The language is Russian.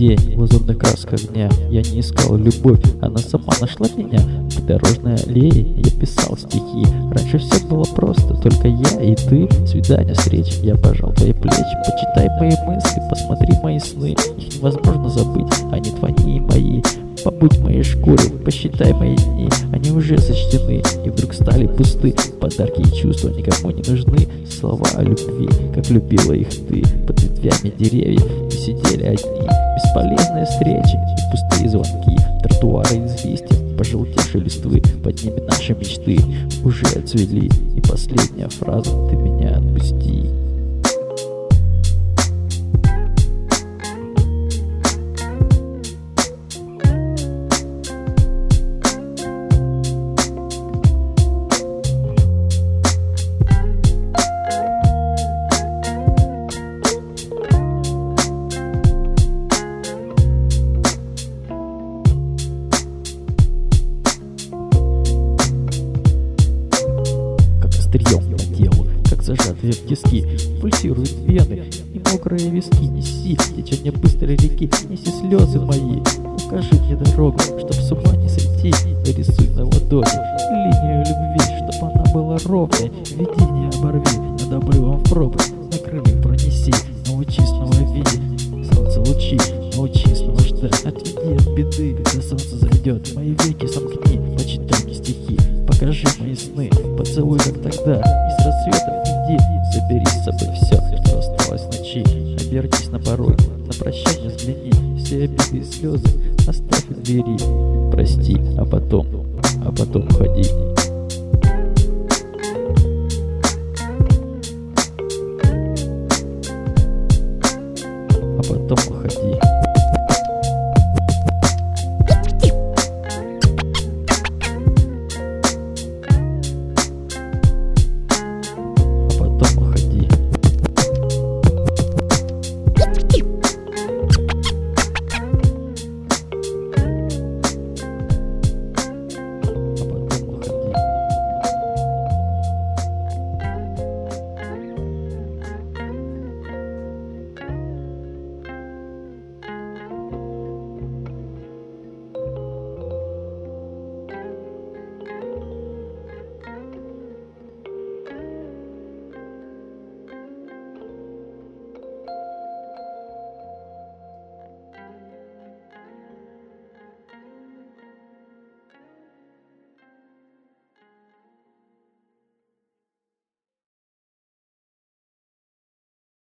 день в лазурных красках дня. Я не искал любовь, она сама нашла меня. В дорожной аллее я писал стихи. Раньше все было просто, только я и ты. Свидание, встречи, я пожал твои плечи. Почитай мои мысли, посмотри мои сны. Их невозможно забыть, они твои и мои. Побудь в моей шкуре, посчитай мои дни. Они уже сочтены и вдруг стали пусты. Подарки и чувства никому не нужны. Слова о любви, как любила их ты. Под ветвями деревьев мы сидели одни. Бесполезные встречи и пустые звонки. Тротуары из листьев, пожелтевшие листвы. Под ними наши мечты уже отцвели. И последняя фраза: ты меня отпусти. Острием по телу, как зажатые в тиски, пульсируют вены и мокрые виски. Неси течение быстрой реки, неси слезы мои. Укажи мне дорогу, чтоб с ума не сойти. Нарисуй на ладони линию любви, чтоб она была ровной. Видение оборви над обрывом в пропасть. На крыльях пронеси, научи снова видеть солнце лучи, научи снова ждать. Отведи от беды, когда солнце зайдет. Мои веки сомкни, почитай стихи. Покажи мои сны, поцелуй, как тогда. И с рассветом иди, забери с собой все, что осталось в ночи. Обернись на порог, на прощание взгляни. Все обиды и слезы оставь у двери. Прости, а потом уходи.